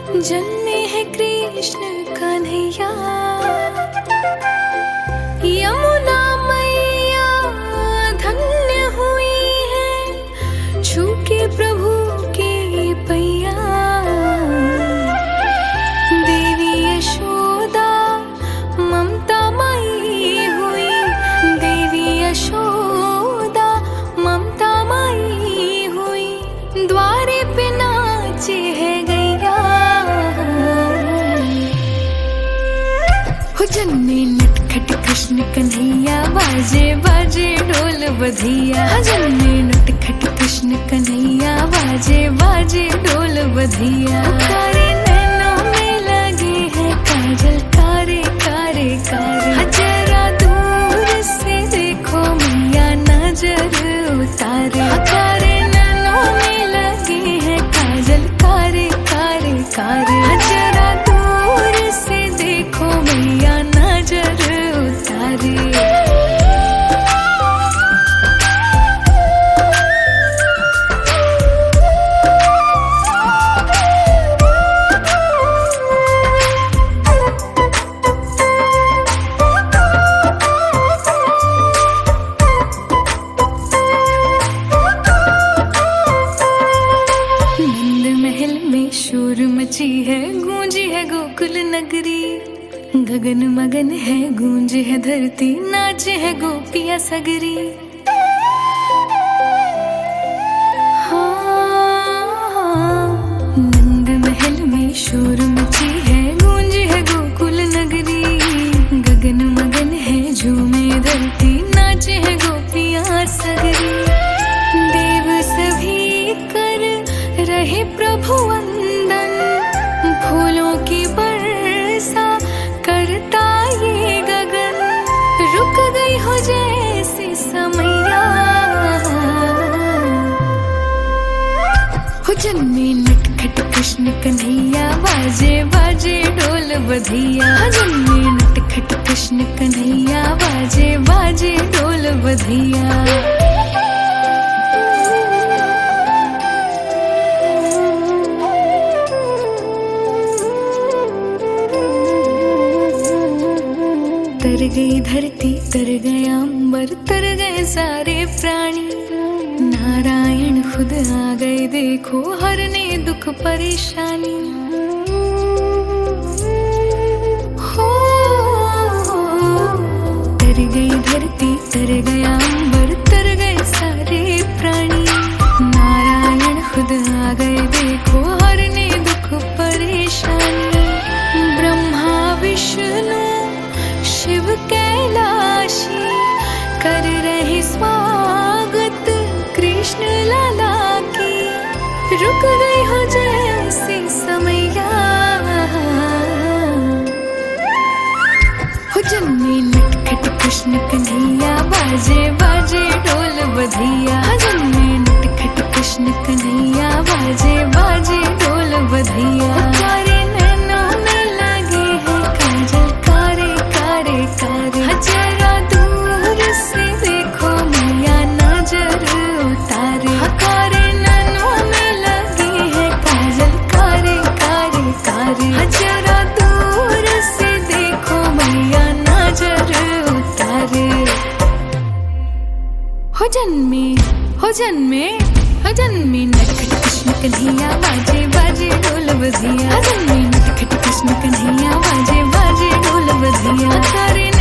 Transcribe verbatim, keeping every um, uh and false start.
जन्मे है कृष्ण कन्हैया, यमुना मैया धन्य हुई है, छू के प्रभु के पैया। देवी यशोदा ममता मई हुई, देवी यशोदा ममता मई हुई, द्वारे पे नाचे है गैया। हो जन्मे नटखट कृष्ण कन्हैया, बाजे बाजे ढोल बधिया। जन्मे नटखट कृष्ण कन्हैया, बाजे बाजे ढोल बधिया। कारे नैनों में लगे हैं काजल, कारे कारे कारे। जरा दूर से देखो मैया नजर उतारे। कारे नैनों में लगे हैं काजल, कारे कारे कारे। जरा दूर से देखो मैया नजर उतारे। शोर मची है, गूंजी है गोकुल नगरी। गगन मगन है, गूंज है धरती, नाचे है गोपिया सगरी। हाँ, नंद महल में शोर मची है, गूंज है गोकुल नगरी। गगन मगन है, झूमे धरती, नाचे है गोपिया सगरी। देव सभी कर रहे प्रभु वंदन, फूलों की वर्षा करता ये गगन। रुक गई हो जैसे समैया। हो जन्मे नटखट कृष्ण कन्हैया, बाजे बाजे ढोल बधिया। जन्मे नटखट कृष्ण कन्हैया, बाजे बाजे ढोल बधिया। तर गई धरती, तर गया अंबर, तर गए सारे प्राणी। नारायण खुद आ गए देखो, हरने दुख परेशानी। हो तर गई धरती, तर गया अंबर, तर गए सारे प्राणी। नारायण खुद आ गए देखो, हरने दुख परेशानी। ब्रह्मा विष्णु शिव कैलाशी कर रहे स्वागत कृष्ण लाला की। रुक गई हो जैसे समैया। हो जन्मे नटखट कृष्ण कन्हैया, बाजे बाजे ढोल बधिया। जन्मे नटखट कृष्ण कन्हैया, बाजे बाजे ढोल बधिया। कारे नैनों में लगे हैं काजल, कारे कारे कारे। जरा दूर से देखो मैया नजर उतारे। कारे नैनों में लगे हैं काजल, कारे कारे कारे। जरा दूर से देखो मैया नजर उतारे। हो जन्मे हो जन्मे हो जन्मे नटखट कृष्ण कन्हैया, बाजे बाजे ढोल बधिया। जन्मे नटखट कृष्ण कन्हैया, बाजे बाजे ढोल बधिया। कारे